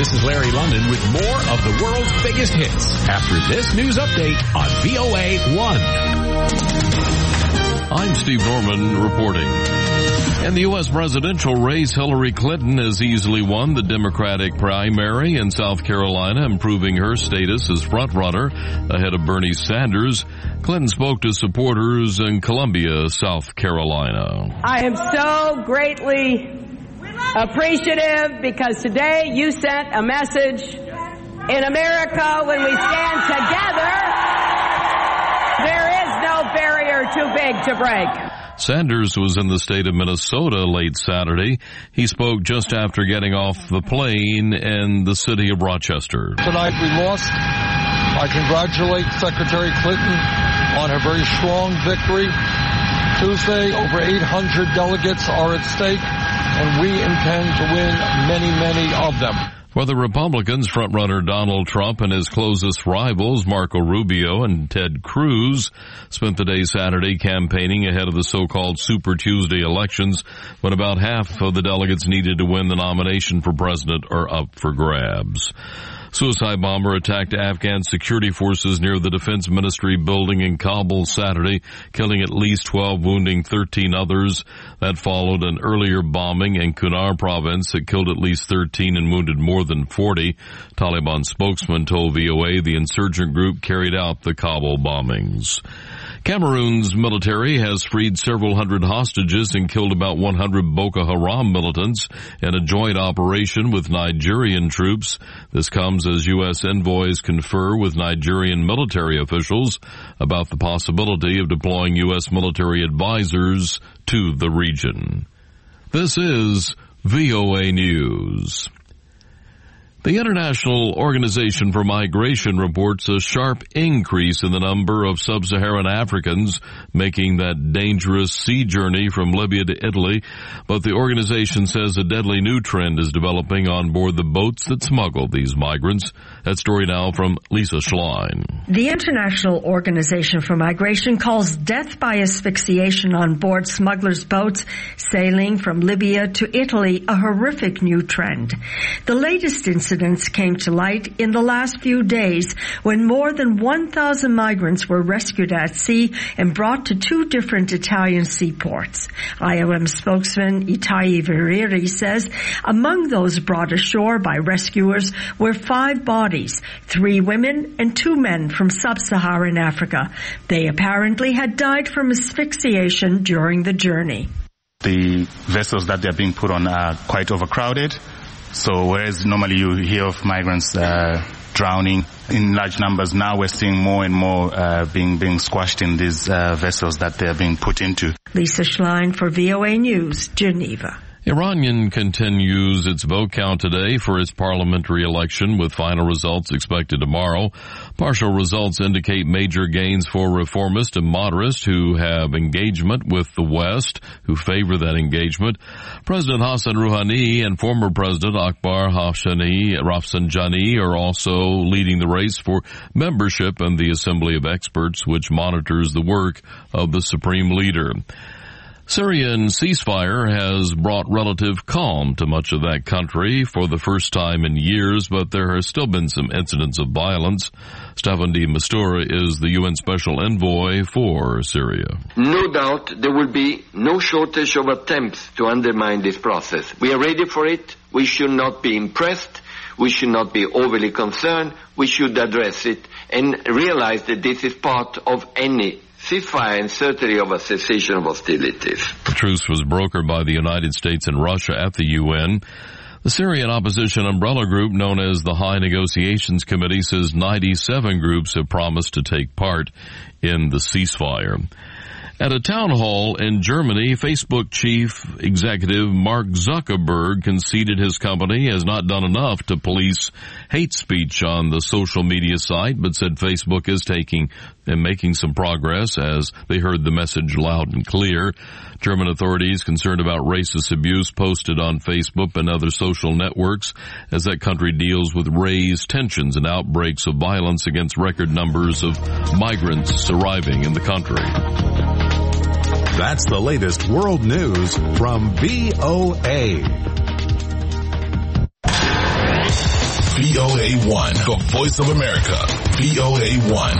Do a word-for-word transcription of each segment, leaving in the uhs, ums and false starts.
This is Larry London with more of the world's biggest hits after this news update on V O A one. I'm Steve Norman reporting. In the U S presidential race, Hillary Clinton has easily won the Democratic primary in South Carolina, improving her status as frontrunner ahead of Bernie Sanders. Clinton spoke to supporters in Columbia, South Carolina. I am so greatly appreciative because today you sent a message in America when we stand together. There is no barrier too big to break. Sanders was in the state of Minnesota late Saturday. He spoke just after getting off the plane in the city of Rochester. Tonight we lost. I congratulate Secretary Clinton on her very strong victory. Tuesday, over eight hundred delegates are at stake, and we intend to win many, many of them. For the Republicans, frontrunner Donald Trump and his closest rivals, Marco Rubio and Ted Cruz, spent the day Saturday campaigning ahead of the so-called Super Tuesday elections, when about half of the delegates needed to win the nomination for president are up for grabs. Suicide bomber attacked Afghan security forces near the Defense Ministry building in Kabul Saturday, killing at least twelve, wounding thirteen others. That followed an earlier bombing in Kunar province that killed at least thirteen and wounded more than forty. Taliban spokesman told V O A the insurgent group carried out the Kabul bombings. Cameroon's military has freed several hundred hostages and killed about one hundred Boko Haram militants in a joint operation with Nigerian troops. This comes as U S envoys confer with Nigerian military officials about the possibility of deploying U S military advisors to the region. This is V O A News. The International Organization for Migration reports a sharp increase in the number of sub-Saharan Africans making that dangerous sea journey from Libya to Italy, but the organization says a deadly new trend is developing on board the boats that smuggle these migrants. That story now from Lisa Schlein. The International Organization for Migration calls death by asphyxiation on board smugglers' boats sailing from Libya to Italy a horrific new trend. The latest incident Incidents came to light in the last few days when more than one thousand migrants were rescued at sea and brought to two different Italian seaports. I O M spokesman Itai Veriri says among those brought ashore by rescuers were five bodies, three women and two men from sub-Saharan Africa. They apparently had died from asphyxiation during the journey. The vessels that they're being put on are quite overcrowded. So whereas normally you hear of migrants uh, drowning in large numbers, now we're seeing more and more uh, being being squashed in these uh, vessels that they're being put into. Lisa Schlein for V O A News, Geneva. Iran continues its vote count today for its parliamentary election, with final results expected tomorrow. Partial results indicate major gains for reformists and moderates who have engagement with the West, who favor that engagement. President Hassan Rouhani and former President Akbar Hashemi Rafsanjani are also leading the race for membership in the Assembly of Experts, which monitors the work of the supreme leader. Syrian ceasefire has brought relative calm to much of that country for the first time in years, but there has still been some incidents of violence. Staffan de Mistura is the U N Special Envoy for Syria. No doubt there will be no shortage of attempts to undermine this process. We are ready for it. We should not be impressed. We should not be overly concerned. We should address it and realize that this is part of any ceasefire and certainly of a cessation of hostilities. The truce was brokered by the United States and Russia at the U N. The Syrian opposition umbrella group known as the High Negotiations Committee says ninety-seven groups have promised to take part in the ceasefire. At a town hall in Germany, Facebook chief executive Mark Zuckerberg conceded his company has not done enough to police hate speech on the social media site, but said Facebook is taking and making some progress as they heard the message loud and clear. German authorities concerned about racist abuse posted on Facebook and other social networks as that country deals with raised tensions and outbreaks of violence against record numbers of migrants arriving in the country. That's the latest world news from V O A. V O A one, the voice of America. V O A one.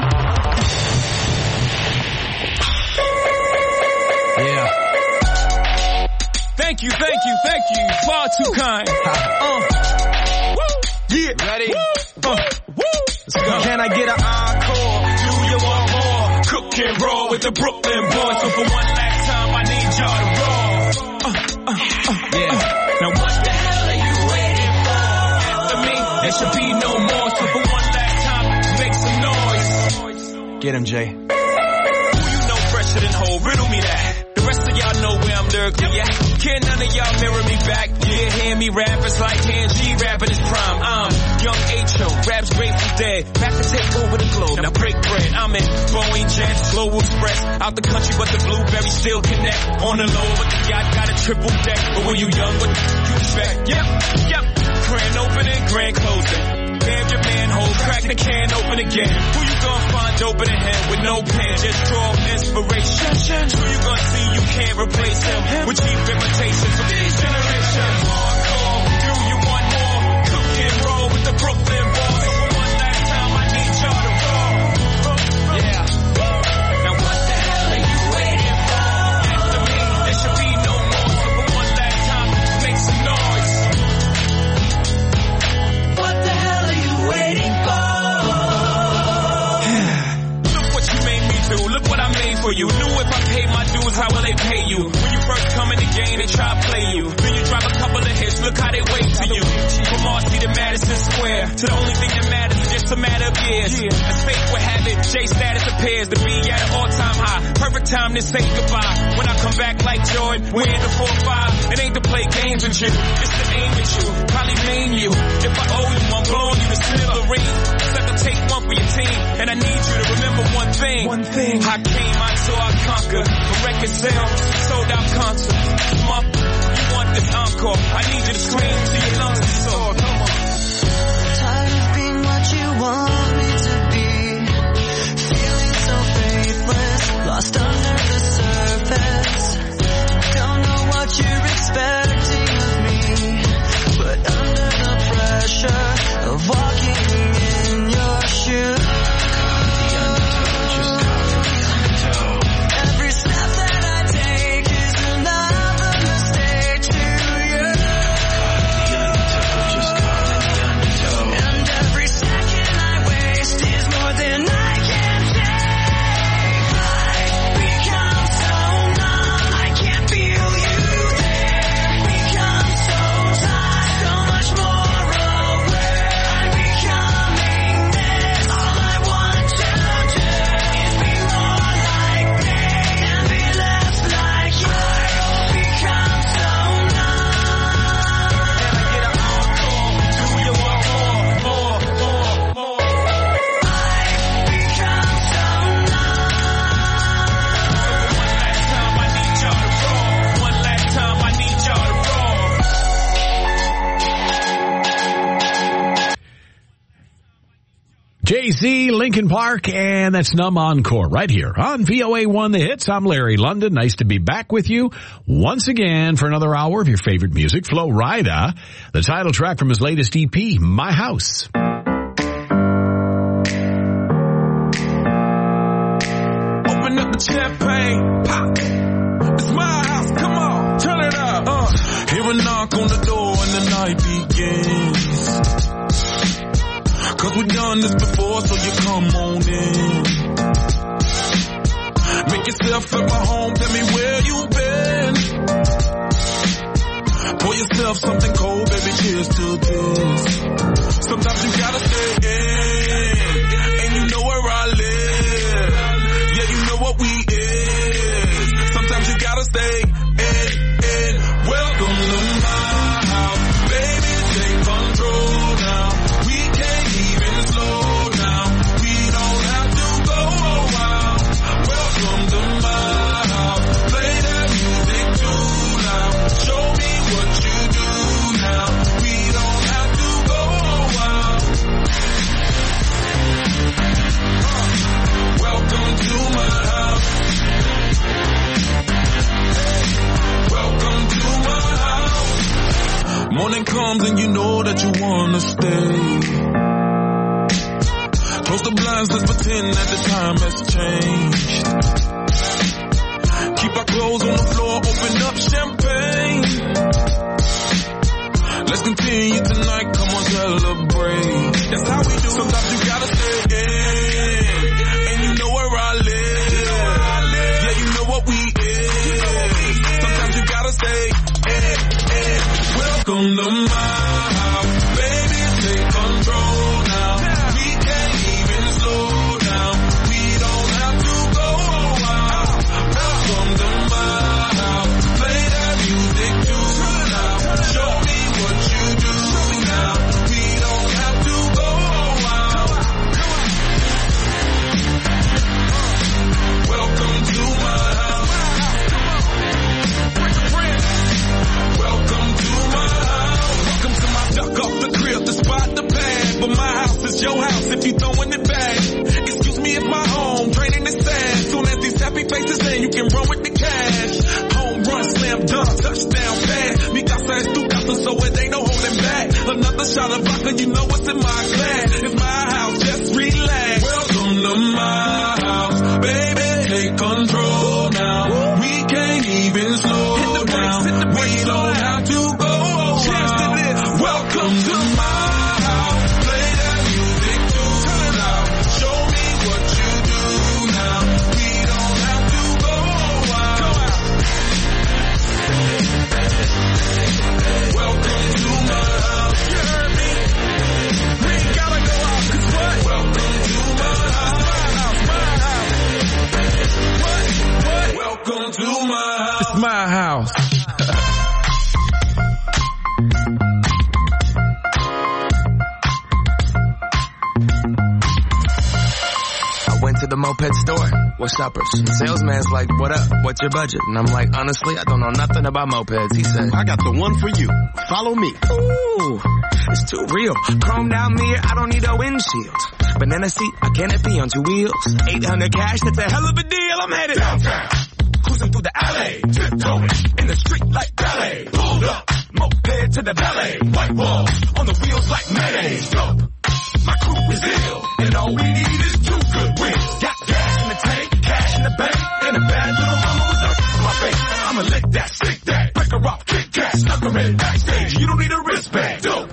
Yeah. Thank you, thank you, thank you. Far too kind. Uh. Woo. Yeah. Ready? Woo. Uh. Woo. Let's go. Can I get an encore? Do you want more? Cook and roll with the Brooklyn boys. So for one last time, I need y'all to roll. Uh, uh, uh, yeah. Uh. Now what the hell are you waiting for? After me, there should be no more. So for one last time, make some noise. Get him, Jay. Who you know fresher than whole? Riddle me that. The rest of y'all know where I'm lurking at. Can none of y'all mirror me back? Yeah, hear me rap, it's like N G rapping his prime. I'm young H O, raps Grateful Dead. Back to take over the globe, now break bread. I'm in Boeing Jets, Global Express. Out the country, but the blueberry still connect. On the low, but the yacht got a triple deck. But when you young, what you expect? Yep, yep. Grand opening, grand closing. Damn your manhole, crack the can open again. Who you gonna find open in hand with no pen? Just draw inspiration. Who you gonna see you can't replace him with cheap imitations from these generations? Hardcore, do you want more? Cook and roll with the Brooklyn boys. For one last time, I need y'all to roll. Yeah. Now what the hell are you waiting for? After me, there should be no more. So for one last time, make some noise. What the hell are you waiting for? Look what you made me do. Look what I made for you. Knew if I paid my dues, how will they pay you? When you first come in the game, they try to play you. Then you drop a couple of hits, look how they wait to you. From Marcy to Madison Square, to the only thing that matters is just a matter of years. As fate would have it, J status appears to be at an all-time high. Perfect time to say goodbye. When I come back like Jordan, we're in the four five. It ain't to play games with you, it's to aim at you. Probably maim you. If I owe you, I'm blowing you to smithereens. Except to take one for your team, and I need you to remember one thing. One thing. I came, I saw, I conquered. A record sale, sold out concert. Mom, you want this encore? I need you to scream till your lungs are sore. Come on. Tired of being what you want me to be. Feeling so faithless, lost under the surface. Don't know what you're expecting of me, but under the pressure of walking in your shoes. Every step that I take is another mistake to you. And every second I waste is more than I can take. I become so numb, I can't feel you there. Become so tired, so much more aware. I'm becoming this. All I want to do is be more like me and be less like you. I become so numb. Can I get an encore? Do you want more, more, more, more? I become so numb. One last time, I need y'all to roll. One last time, I need y'all to roll. Jay-Z, Linkin Park, and that's Numb Encore right here on V O A one The Hits. I'm Larry London. Nice to be back with you once again for another hour of your favorite music. Flo Rida, the title track from his latest E P, My House. Open up the champagne, pop. It's my house, come on, turn it up. Uh, hear a knock on the door and the night begins. Cause we've done this before, so you come on in. Make yourself at my home, tell me where you've been. Pour yourself something cold, baby, cheers to this. Sometimes you gotta stay in, and you know where I live. Yeah, you know what we is. Sometimes you gotta stay in, in. Welcome to my house, baby, take control now. We can't even slow down. We don't have to go a while. Welcome to my house, play that music too loud. Show me what you do now. know that you wanna stay. Close the blinds, let's pretend that the time has changed. Keep our clothes on the floor, open up champagne. Let's continue tonight, come on, celebrate. That's how we do. Sometimes you gotta stay in, and you know where I live. Yeah, you know what we is. Sometimes you gotta stay in, in. Welcome to my house, baby, take control now. We can't even slow down. We don't have to go out. Welcome to my house, play that music too loud. Show me what you do now. We don't have to go out. Welcome to my house. Welcome to my house. Welcome to my duck off the crib, the spot, the pad. But my house is your house if you throwing it back. Excuse me if my home draining is sad. Soon as these happy faces land, you can run with the cash. Home run, slam dunk, touchdown pass. Mi casa es tu casa, so it ain't no holding back. Another shot of vodka, you know what's in my glass. It's my house, just relax. Welcome to my house, baby, take control now. We can't even slow down. We don't have to go. Cheers to this. Welcome to my house. Play that music too loud. Show me what you do now. We don't have to go out. Go out. Welcome to my house. You heard me? We ain't gotta go out, 'cause what? Welcome to my house. My house, my house. What? What? Welcome to my house. It's my house. To the moped store, what's uppers? Salesman's like, what up? What's your budget? And I'm like, honestly, I don't know nothing about mopeds. He said, I got the one for you. Follow me. Ooh, it's too real. Chrome down mirror, I don't need a windshield. Banana seat, a canopy on two wheels. eight hundred cash, that's a hell of a deal. I'm headed downtown, cruising through the alley, tiptoeing in the street like ballet. Pulled up, moped to the ballet. White walls on the wheels like mayonnaise. Dope. My crew is ill, and all we need is two good wheels. Got gas in the tank, cash in the bank, and a bad little mama with a on my face. I'ma lick that, stick that, break her off, kick cat, snuck her in backstage. You don't need a wristband, dope.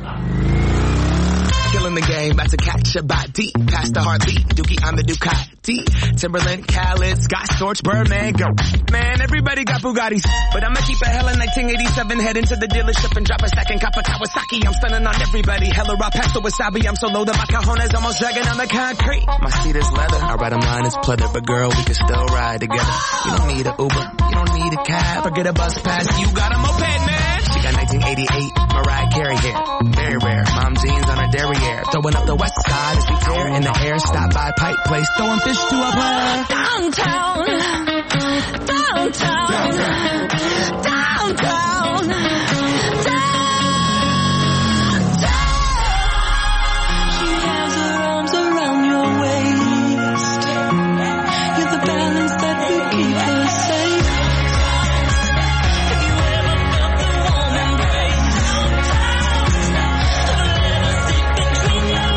Killing the game, about to catch a body. Past the heartbeat, Dookie, I'm the Ducati. Timberland, Khaled, Scott Storch, Birdman, go. Man, everybody got Bugattis. But I'ma keep a hell in nineteen eighty-seven, head into the dealership and drop a stack and cop a Kawasaki. I'm stunning on everybody, hella raw pasta wasabi. I'm so low that my cajones almost dragging on the concrete. My seat is leather, our bottom line is pleather. But girl, we can still ride together. You don't need an Uber, you don't need a cab, or get a bus pass. You got a moped, man. She got nineteen eighty-eight, Mariah Carey hair. Very rare, mom jeans on her derriere. Throwing up the west side as we tear in the air. Stop by Pipe Place, throwing fish to a player. Downtown, downtown, downtown, downtown, downtown. She has her arms around your waist. You're the balance that will keep her safe. Have you ever felt the warm embrace? Between your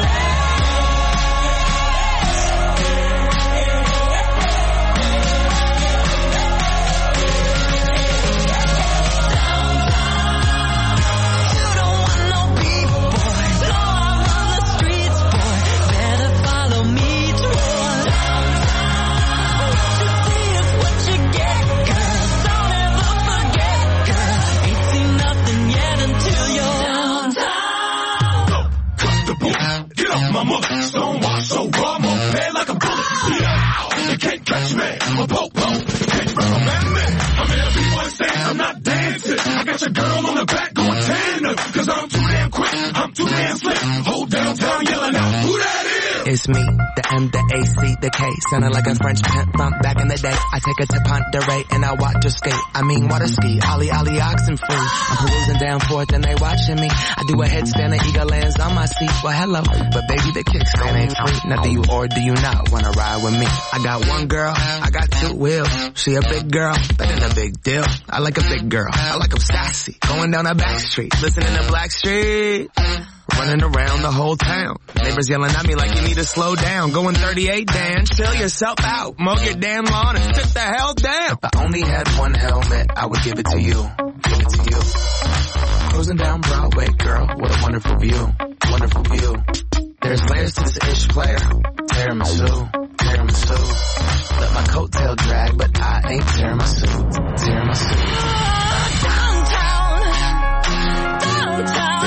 It's me, the M, the A, C, the K. Sounding like a French pimp bump back in the day. I take her to Ponderay and I watch her skate. I mean water ski, ollie ollie oxen free. I'm perusing down forth and they watching me. I do a headstand and eagle lands on my seat. Well hello, but baby the kickstand ain't free. Now do you or do you not wanna ride with me? I got one girl, I got two wheels. She a big girl, that ain't a big deal. I like a big girl, I like 'em sassy. Going down a back street, listening to Blackstreet. Running around the whole town. Neighbors yelling at me like you need to slow down. Going thirty-eight, Dan, chill yourself out. Mow your damn lawn and sit the hell down. If I only had one helmet, I would give it to you. Give it to you. Cruising down Broadway, girl, what a wonderful view. Wonderful view. There's layers to this ish player. Tiramisu, tiramisu. Let my coattail drag, but I ain't tiramisu. Tiramisu. Downtown, downtown.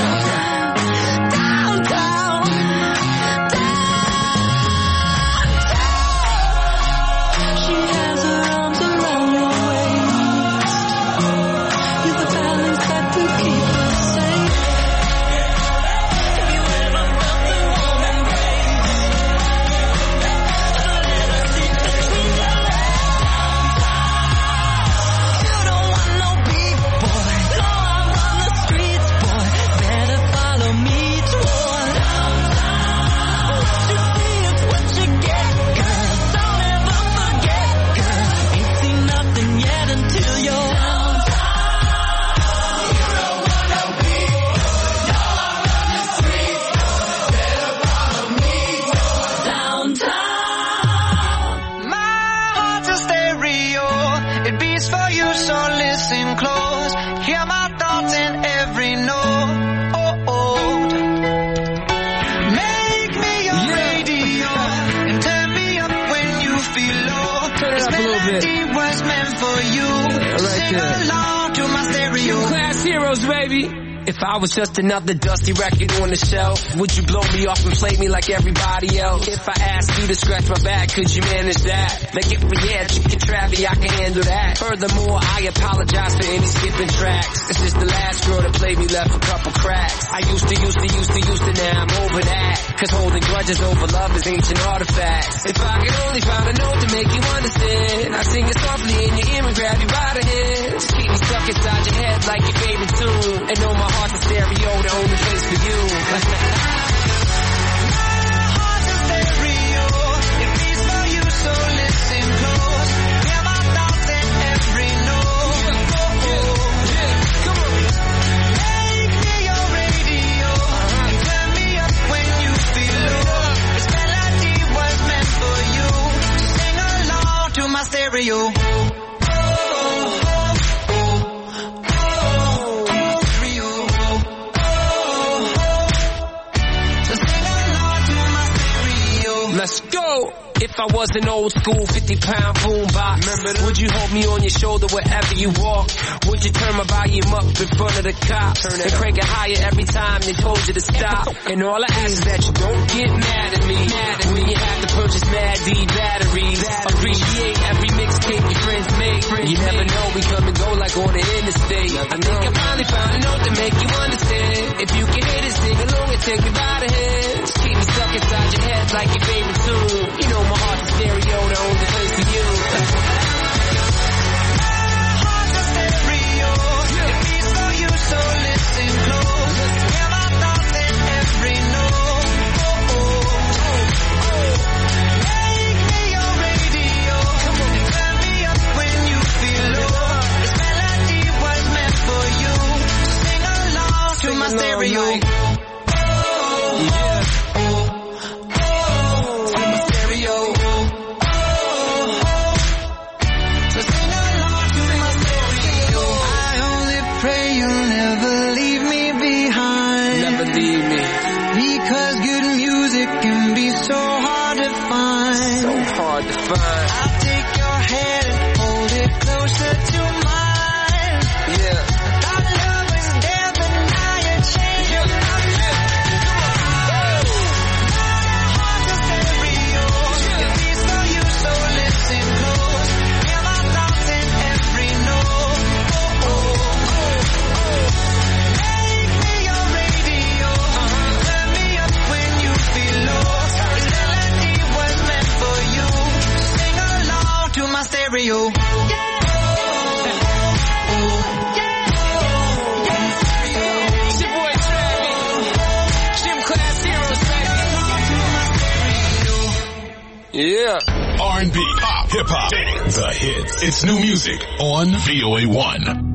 If I was just another dusty record on the shelf, would you blow me off and play me like everybody else? If I asked you to scratch my back, could you manage that? Like if we had chicken Travie, I can handle that. Furthermore, I apologize for any skipping tracks. It's just the last girl that played me left a couple cracks. I used to, used to, used to, used to, now I'm over that. Cause holding grudges over love is ancient artifacts. If I could only find a note to make you understand, I sing it softly in your ear and grab you by the hand. Just keep me stuck inside your head like your favorite tune. And know my heart's a stereo, the only place for you. My heart's a stereo, it beats for you, so listen close. Hear my thoughts in every note. Oh, oh, yeah, come on. Make me your radio, and turn me up when you feel low. This melody was meant for you, so sing along to my stereo. Let's go! If I was an old school fifty pound boombox, would you hold me on your shoulder wherever you walk? Would you turn my volume up in front of the cops and crank it higher every time they told you to stop? And all I ask is that you don't get mad at me when you have to purchase Mad D batteries. Appreciate every mixtape your friends make. You never know, we come and go like on the interstate. I think I finally found a note to make you understand. If you can hit it, sing along and take me by the hand. Just keep me stuck inside your head like your favorite tune. You know my heart's a stereo, the only place for you. Heart's a stereo, it beats for you, so listen close. Hear my thoughts in every note. Oh, oh, oh. Make me your radio, and turn me up when you feel low. This melody was meant for you, so sing along to my stereo. I'll take your hand and hold it closer to mine. Yeah. Our love was there, but now you're changing my mind. My heart's a stereo, it beats for you, so listen close. Hear my thoughts in every note. Oh, oh, oh, oh. Make me your radio, turn me up when you feel low. This Yeah. R and B, pop, hip hop, the hits. It's new music on V O A one.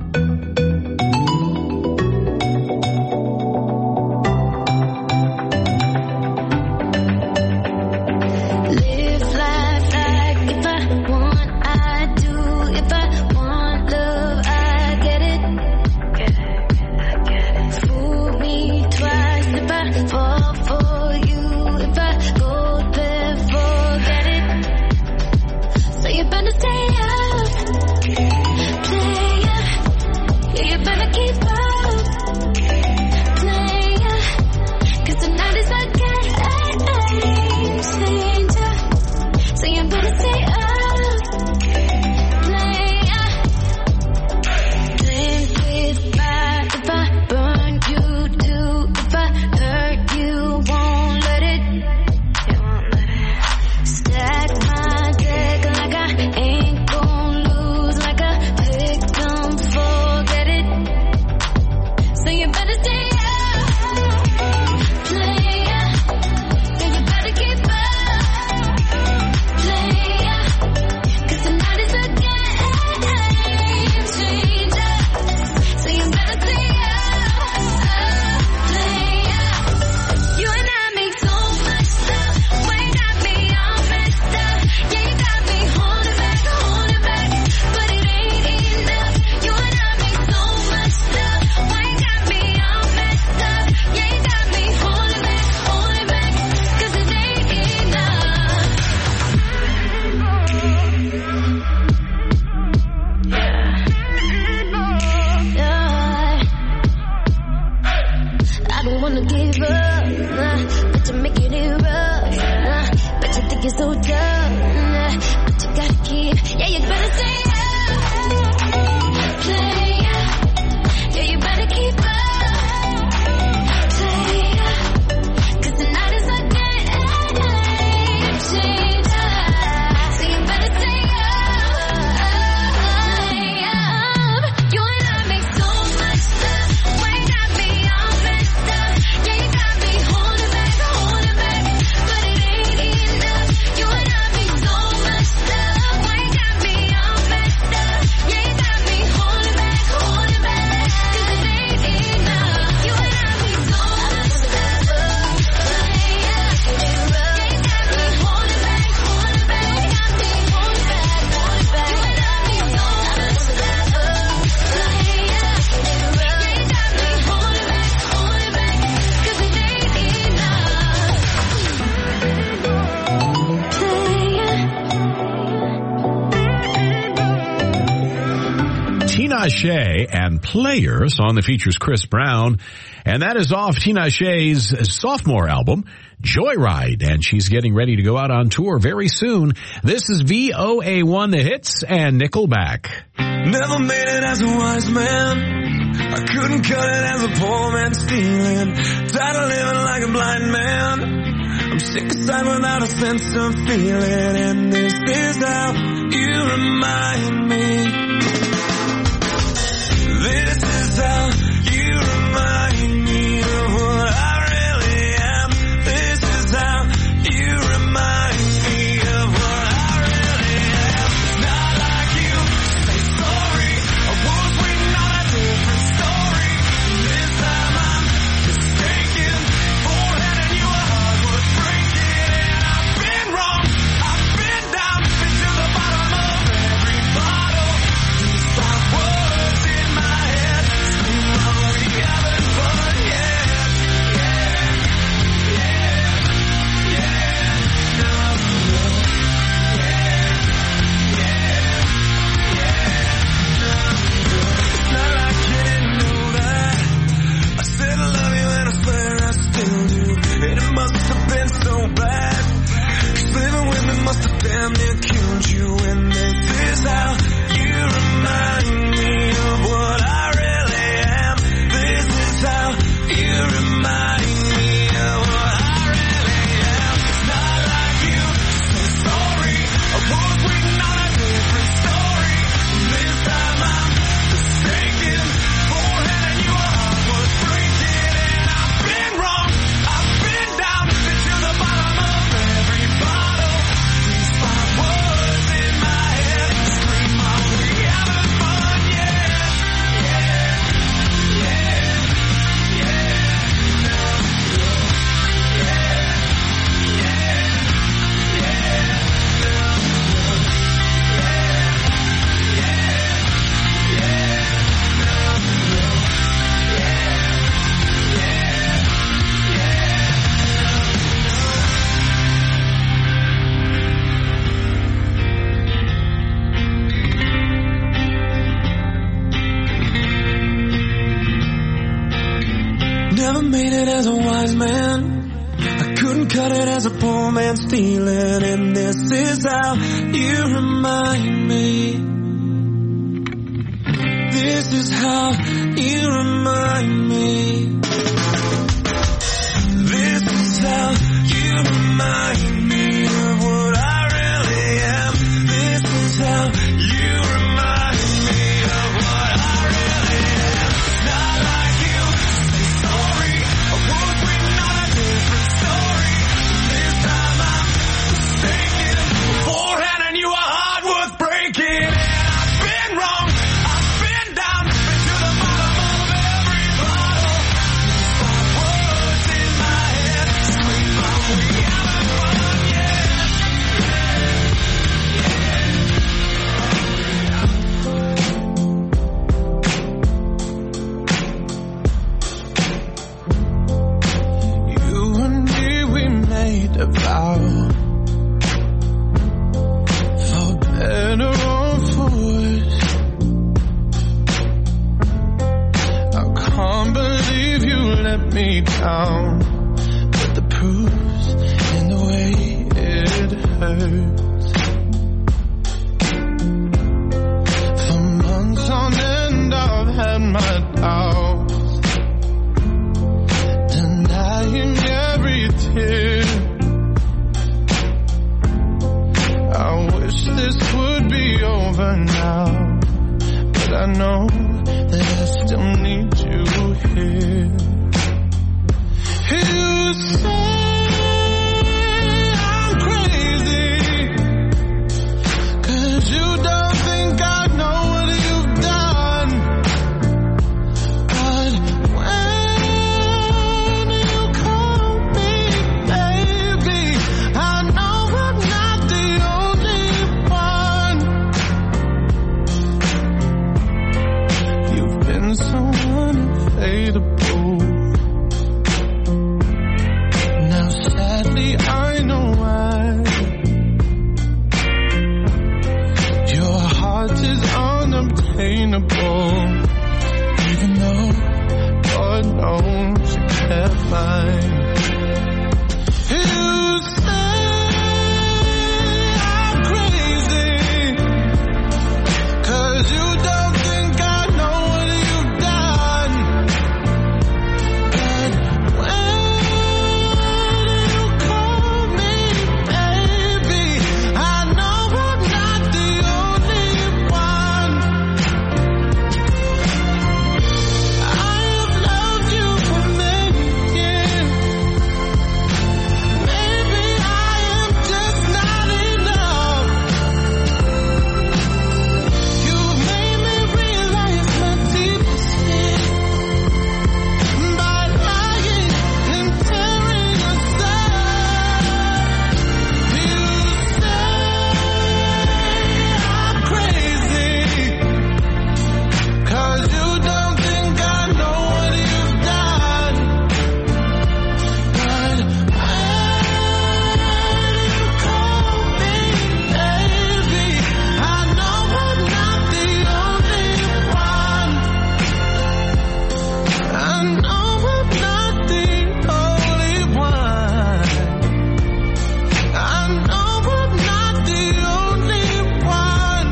Tinashe and Players on the features Chris Brown. And that is off Tinashe's sophomore album, Joyride. And she's getting ready to go out on tour very soon. This is V O A one, The Hits, and Nickelback. Never made it as a wise man. I couldn't cut it as a poor man stealing. Tired of living like a blind man. I'm sick aside without a sense of feeling. And this is how you remind me. This is how you remind me of what I really am. This is how you remind me of what I really am. It's not like you say sorry. I was waiting on a different story. This time I'm mistaken. Forehead and your heart was breaking. And I've been wrong. I've been down. Been to the bottom of every bottle. These five words in my head. as a wise man. I couldn't cut it as a poor man stealing. And this is how you remind me. This is how you remind me. This is how you remind me of what I really am. This is how you remind me of what I really am. Not like you, say sorry. I was written on a different story. This time I'm mistaken. Beforehand I knew a heart worth breaking. And I've been wrong, I've been down, been to the bottom of every bottle. Five words in my head, scream my way out of fun, yeah. You and me, we made a vow. For better or for worse. I can't believe you let me down. But the proof's in the way it hurts. For months on end I've had my doubts, denying every tear. I wish this would be over now, but I know that I still need you here. You say I'm crazy, 'cause you don't think I know what you've done. But when you call me baby, I know I'm not the only one. You've been so unfadable. Now sadly I know why. Your heart is unobtainable, even though God knows you kept mine. You say I'm crazy, 'cause you don't think I know what you've done. But when you call me baby, I know I'm not the only one. I've loved you for many years. Maybe I am just not enough. You've made me realize my deepest fear by lying and tearing us apart. You say I'm crazy, 'cause you don't think I know what you've done. But when you call me baby, I know I'm not the only one. I know I'm not the only one. I know I'm not the only one.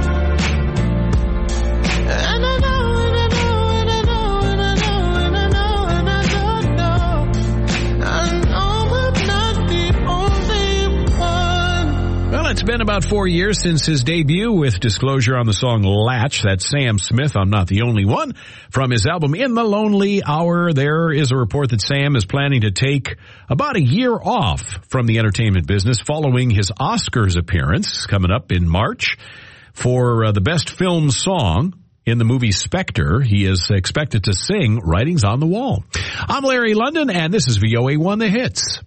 And I know, and I know, and I know, and I know, and I know, and I don't know. I know I'm not the only one. Well, it's been about four years since his debut with Disclosure on the song Latch. That's Sam Smith, I'm Not the Only One, from his album In the Lonely Hour. There is a report that Sam is planning to take about a year off from the entertainment business following his Oscars appearance coming up in March for uh, the Best Film Song in the movie Spectre. He is expected to sing Writings on the Wall. I'm Larry London, and this is V O A one The Hits.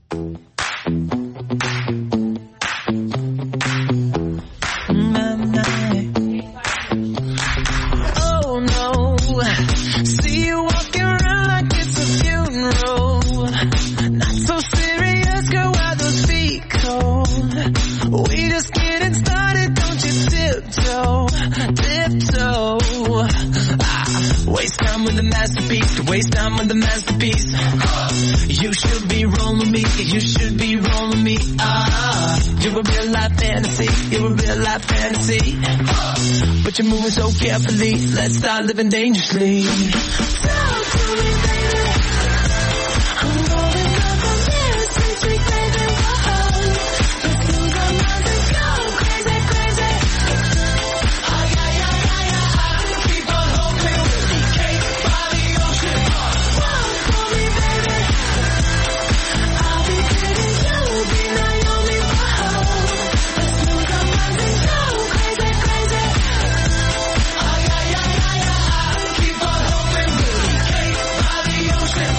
Oh no, see you walking around like it's a funeral. Not so serious, girl, why those feet cold? We just getting started, don't you tiptoe, tiptoe. Ah, waste time time with the masterpiece, to waste time with the masterpiece. You should be rolling with me, you should be rolling with me. Ah, you're a real life fantasy, you're a real life fantasy. But you're moving so carefully, let's start living dangerously. Talk to me, baby. I'm rolling up on this sweet, sweet baby. Whoa, let's lose our minds and go crazy, crazy. Oh yeah, yeah, yeah, yeah. Keep on hoping we'll be cake by the ocean. Walk for me, baby. I'll be Katie, you'll be Naomi. Whoa, let's lose our minds and go crazy, crazy. Oh yeah, yeah, yeah, yeah. Keep on hoping we'll be cake by the ocean.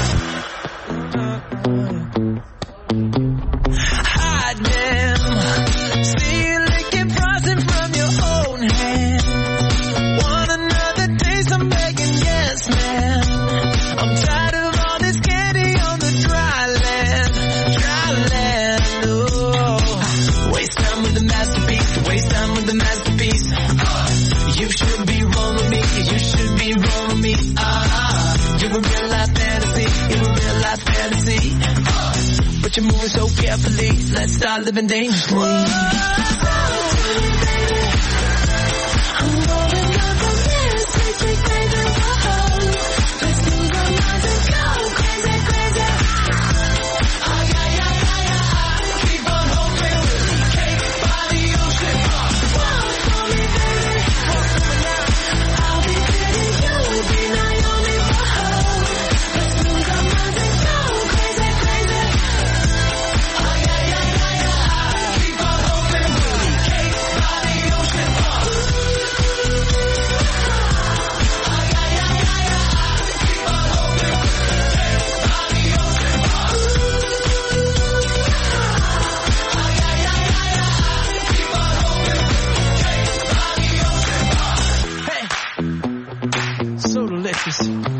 Hide them. See you licking frozen from your own hand. Want another taste? I'm begging, yes, man. I'm tired of all this candy on the dry land, dry land. Oh, waste time with the masterpiece, waste time with the masterpiece. You should be rolling with me, you should be rolling with me. Ah, you're a real life fantasy, you're a real life fantasy. But you're moving so carefully, let's start living dangerously. I'm rolling up on this sweet, sweet baby. Whoa, let's lose our minds and go crazy, crazy. Oh yeah, yeah, yeah, yeah. Keep on hoping we'll be cake by the ocean. Walk for me, baby. I'll be Katie, you'll be Naomi. Whoa, let's lose our minds and go crazy, crazy. Oh yeah, yeah, yeah, yeah. Keep on hoping we'll be cake by the ocean. Oh yeah, yeah, yeah, yeah. Keep on hoping we'll be cake by the ocean. Oh yeah, yeah, yeah, yeah. Keep on hoping we'll be cake by the ocean. Hey, so delicious.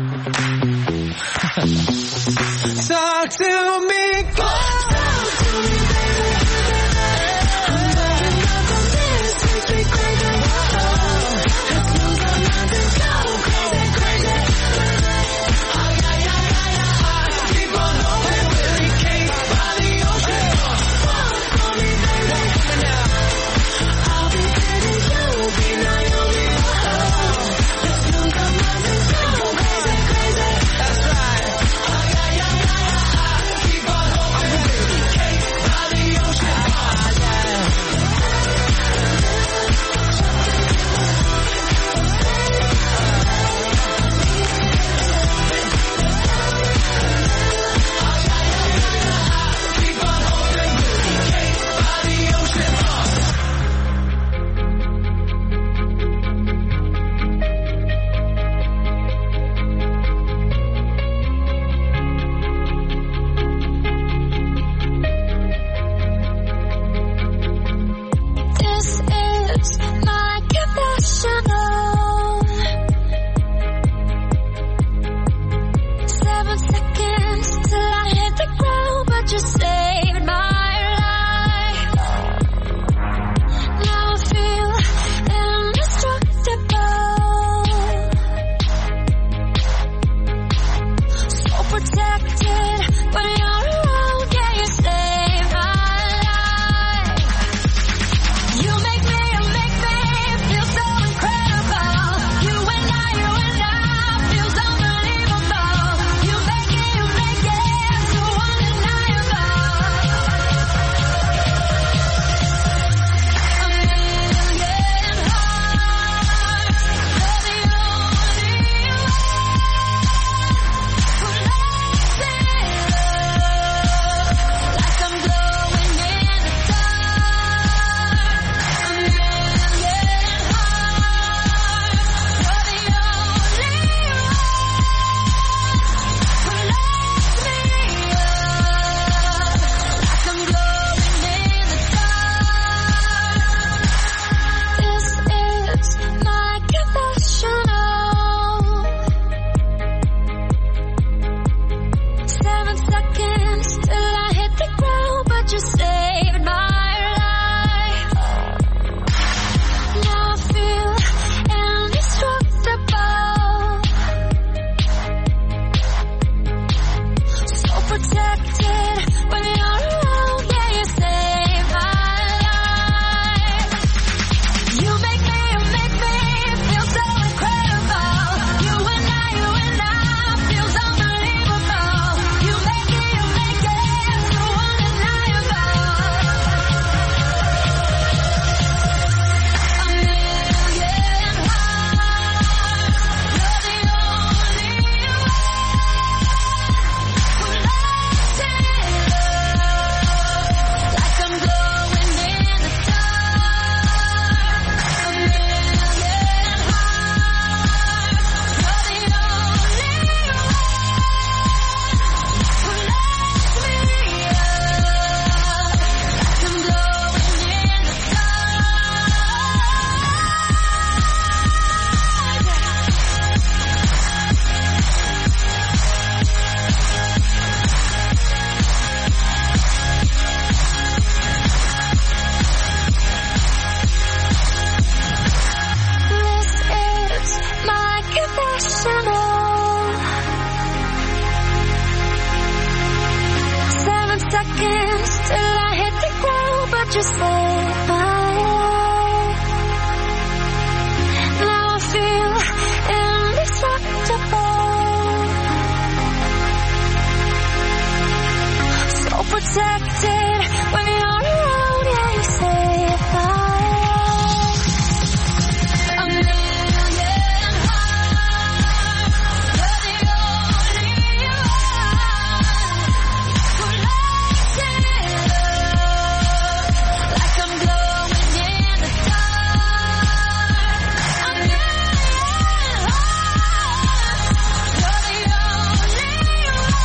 Talk to me, talk to me, baby. I'm rolling up on this sweet, sweet baby. Whoa, let's lose our minds and go crazy, crazy. Oh yeah, yeah, yeah, yeah. Keep on hoping we'll be cake by the ocean. Walk for me, baby. I'll be Katie, you'll be Naomi. Whoa, let's lose our minds and go crazy, crazy. That's right. Oh yeah, yeah, yeah, yeah. Keep on seconds till I hit the ground, but you said bye. Now I feel indestructible, so protected when you're around. Yeah, you say bye. A million hearts, but the only one who lights it up like I'm glowing in the dark. A million hearts, you're the only one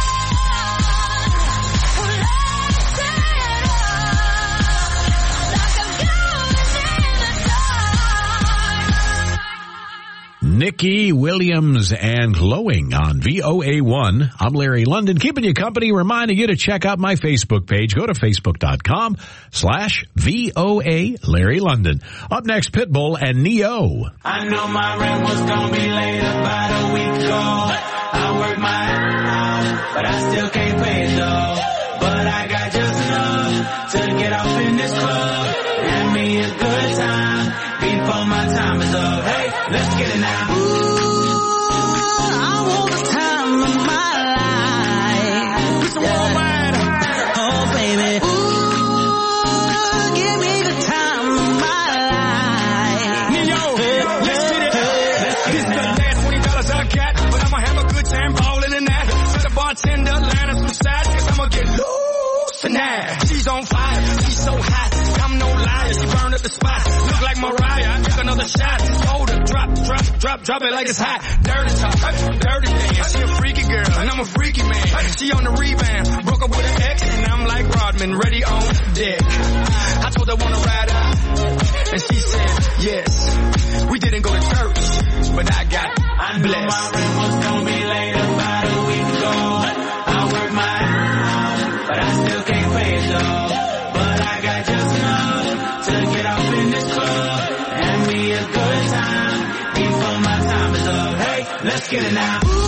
who lights it up like I'm glowing in the dark. Nikki Williams and Glowing on V O A one. I'm Larry London, keeping you company, reminding you to check out my Facebook page. Go to facebook.com slash VOA Larry London. Up next, Pitbull and Neo. I know my rent was gonna be late about a week ago. I worked my ass off, but I still can't pay it though. But I got just enough to get off in this club. Have me a good time before my time is up. Hey, let's get it now. I want the time of my life. Put some more wine. Oh, baby. Ooh, give me the time of my life. Neo, let's get it. This is the last twenty dollars I got, but I'ma have a good time balling in that. To the bartender, line us some sides, cause I'ma get loose tonight. She's on fire, she's so hot, I'm no liar, she burned up the spot. Look like Mariah, I took another shot. Hold up, drop, drop, drop, drop it like it's hot. Dirty talk, dirty dance, she a freaky girl, and I'm a freaky man. She on the rebound, broke up with an ex, and I'm like Rodman, ready on deck. I told her wanna ride out, and she said yes. We didn't go to church, but I got I knew blessed. my rent was gonna be late about a week ago. I worked my ass off, but I still can't pay it though. But I got just enough to get off in this club. Have me a good time before my time is up. Hey, let's get it now. Ooh,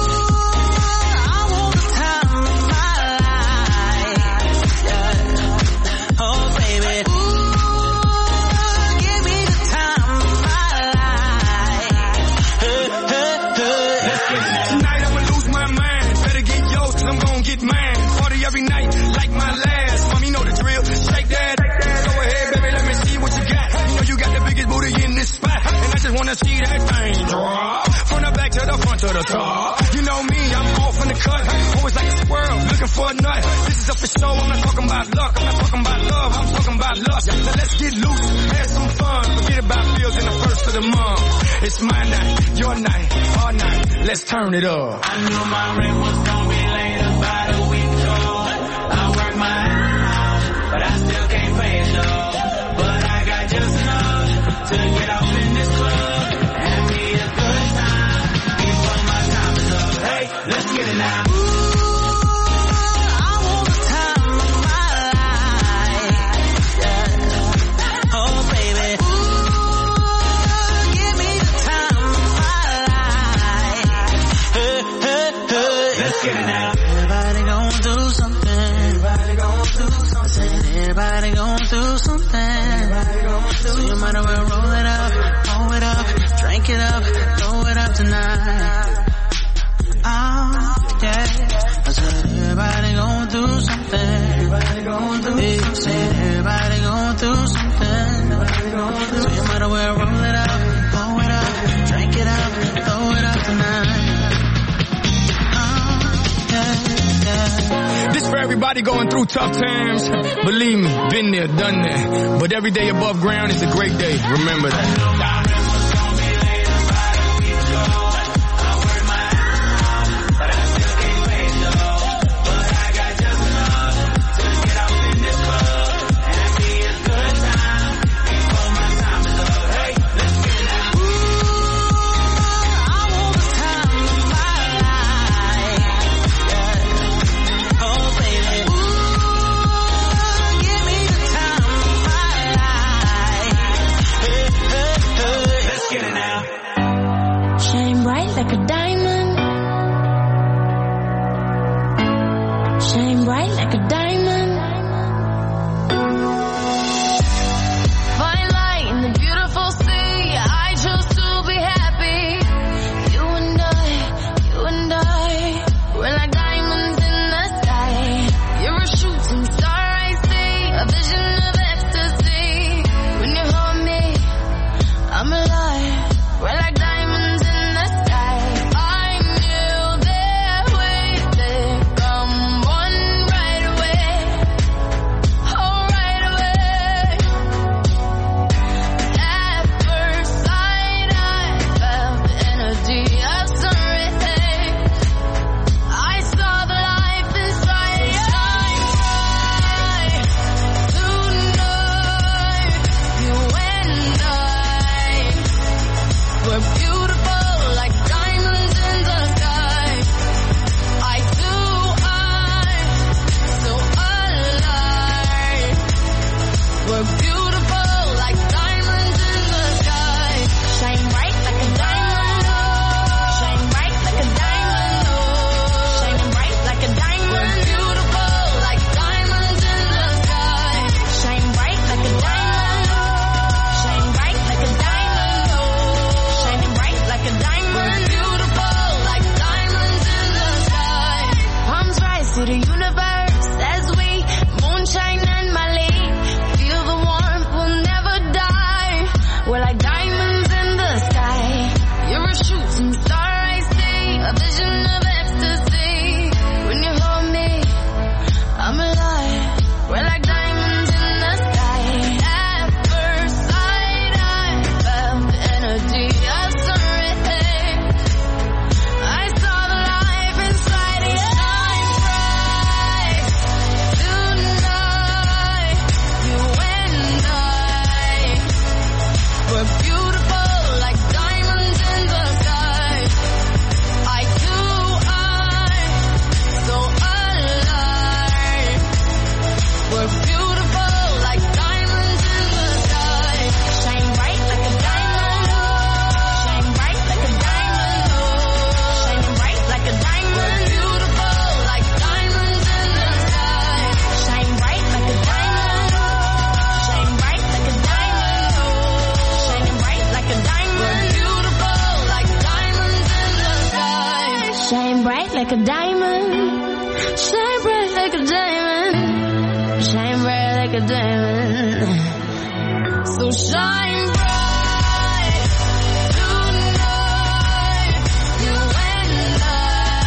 I want the time of my life. Yeah. Oh, baby. Ooh, give me the time of my life. Hey, hey, hey. Let's get it now. Tonight I'ma lose my mind. Better get yours, cause I'm gon' get mine. Party every night, like my last. Mommy know the drill. Shake that. Go ahead, baby, let me see what you got. You know you got the biggest booty in this spot. And I just wanna see that thing drop. From the back to the front to the top. You know me, I'm off in the cut. Always like a squirrel, looking for a nut. This is up for show, I'm not talking about luck. I'm not talking about love, I'm talking about lust. So let's get loose, have some fun. Forget about bills in the first of the month. It's my night, your night, our night. Let's turn it up. I knew my rent was gonna be late about a week ago. I worked my ass off, but I still can't pay it though. But I got just enough to get off in this club. Have me a good time before my time is up. Hey, let's get it now. Ooh, I want the time of my life. Yeah. Oh, baby. Ooh, give me the time of my life. Hey, hey, hey. Let's get it now. Everybody gon' do something. Everybody gon' do something. Everybody gon' do something. Everybody gon' do so you might as well roll it up, roll it up, drink it up, throw it up tonight. Oh, yeah. I said everybody gon' do something. Everybody gon' do something. I said everybody gon' do something. Everybody gon' do so you might as well roll it up, roll it up, drink it up, throw it up tonight. This for everybody going through tough times. Believe me, been there, done that. But every day above ground is a great day. Remember that. Like a diamond, shine bright like a diamond. universe as we moonshine and Mali. Feel the warmth, we'll never die. We're like diamonds in the sky. You're a shooting star, I see. A vision of ecstasy. When you hold me, I'm alive. We're like diamonds in the sky. At first sight, I felt the energy of serenity. I saw the life inside you shine bright. Tonight, you and I were beautiful like diamonds in the sky. I too are so alive. We're beautiful like diamonds in the sky. Shine bright like a diamond. Shine bright like a diamond. Shining bright like a diamond. We're beautiful like diamonds in the sky. Shine bright like a diamond. Shine bright like a diamond. Shining bright like a diamond. We're beautiful like diamonds in the sky. Shine bright like a diamond. Shine bright like a diamond. Shine bright like a diamond. So shine bright tonight. You and I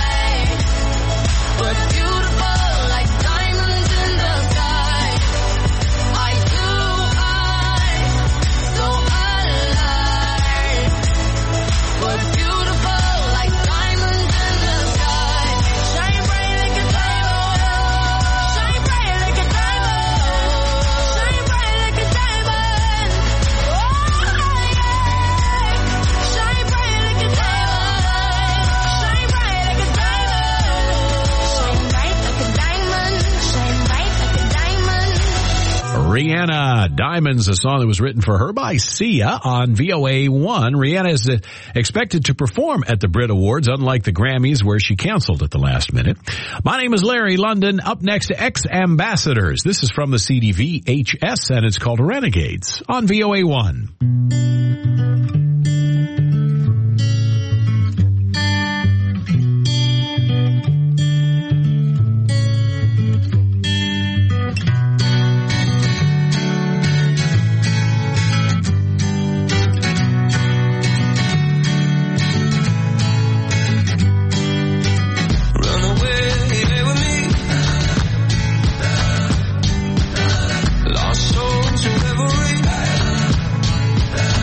were beautiful like diamonds in the sky. I too are so alive. We're beautiful like diamonds in the sky. Shine bright like a diamond. Shine bright like a diamond. Shine bright like a diamond. Oh yeah. Shine bright like a diamond. Shine bright like a diamond. Shine bright like a diamond. Shine bright like a diamond. Rihanna, Diamonds, a song that was written for her by Sia on V O A one. Rihanna is uh, expected to perform at the Brit Awards, unlike the Grammys, where she canceled at the last minute. My name is Larry London. Up next, Ex-Ambassadors. This is from the C D V H S, and it's called Renegades on V O A one. Run away with me. Lost souls to revelry.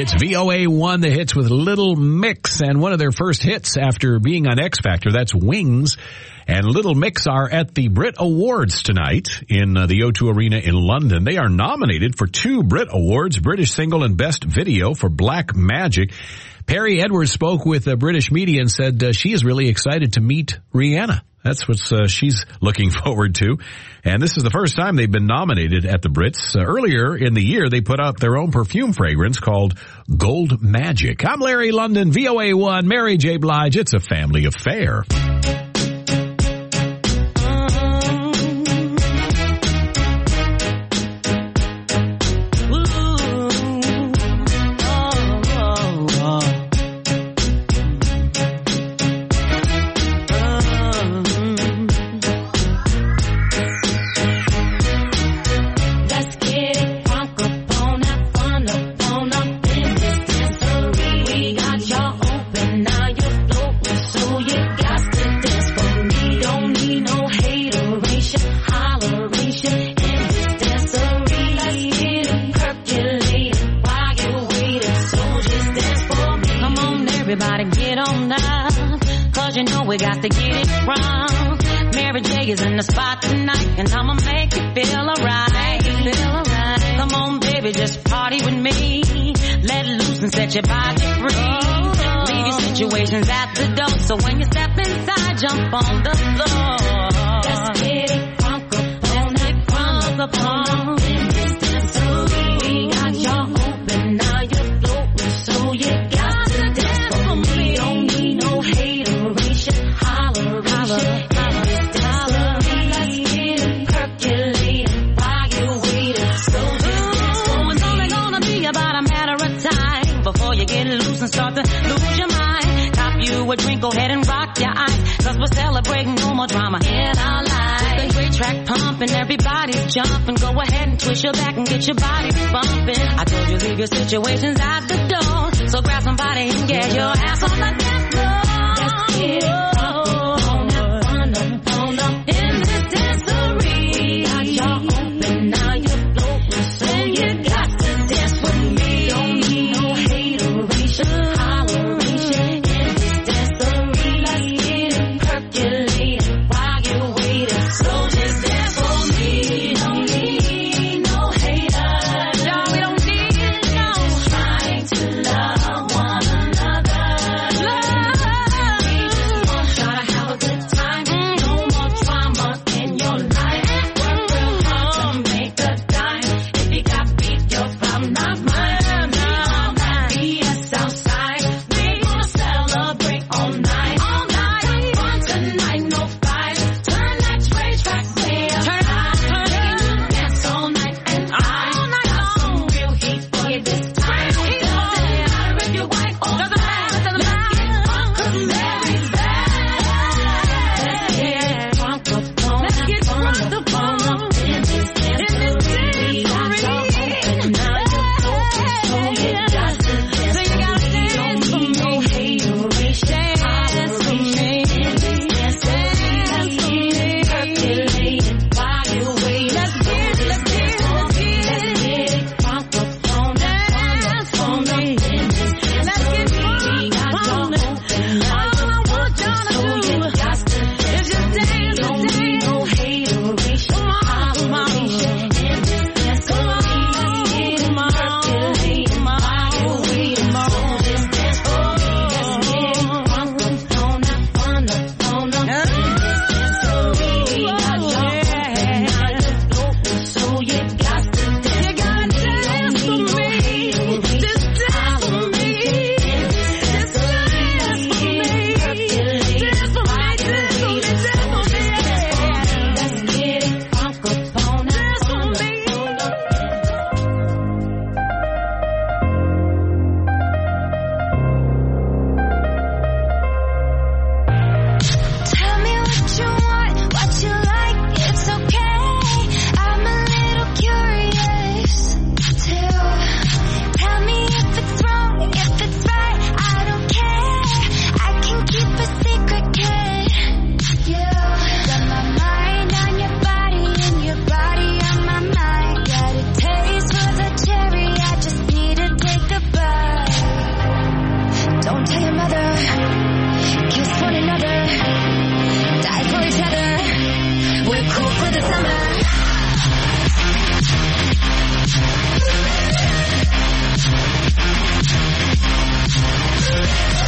It's V O A one, the hits with Little Mix, and one of their first hits after being on X Factor, that's Wings. And Little Mix are at the Brit Awards tonight in uh, the O two Arena in London. They are nominated for two Brit Awards, British Single and Best Video for Black Magic. Perry Edwards spoke with uh, British media and said uh, she is really excited to meet Rihanna. That's what uh, she's looking forward to. And this is the first time they've been nominated at the Brits. Uh, earlier in the year, they put out their own perfume fragrance called Gold Magic. I'm Larry London, V O A one, Mary J. Blige. It's a family affair. Everybody get on up, cause you know we got to get it wrong. Mary J is in the spot tonight, and I'ma make you feel alright. Feel alright. Come on, baby, just party with me. Let loose and set your body free. Oh. Leave your situations at the door, so when you step inside, jump on the floor. Let's get it crunk up on it, crunk up on in this dancery. We got y'all open, now you're floating, so you got to dance. Don't need no hateration, holleration. Holler, holler, holler. Let's get it percolating while you're waiting. So just oh, it's only gonna be about a matter of time before you get loose and start to lose your mind. Cop you a drink, go ahead and rock your eyes, cause we're celebrating no more drama in our lives. With the great track pumping, everybody's jumping. Go ahead and twist your back and get your body bumping. I told you leave your situations at the door, so grab somebody and get your ass on the dance floor. Let's get it on up, on up, on up in this dancery. Got y'all open, now you're floating, so you got to dance with me. Don't need no hateration, holleration in this dancery. Let's get it percolating while you're waiting, so just dance for me. Don't need no haters, no, we don't need no trying to love one another. Love. We just want We'll be right back.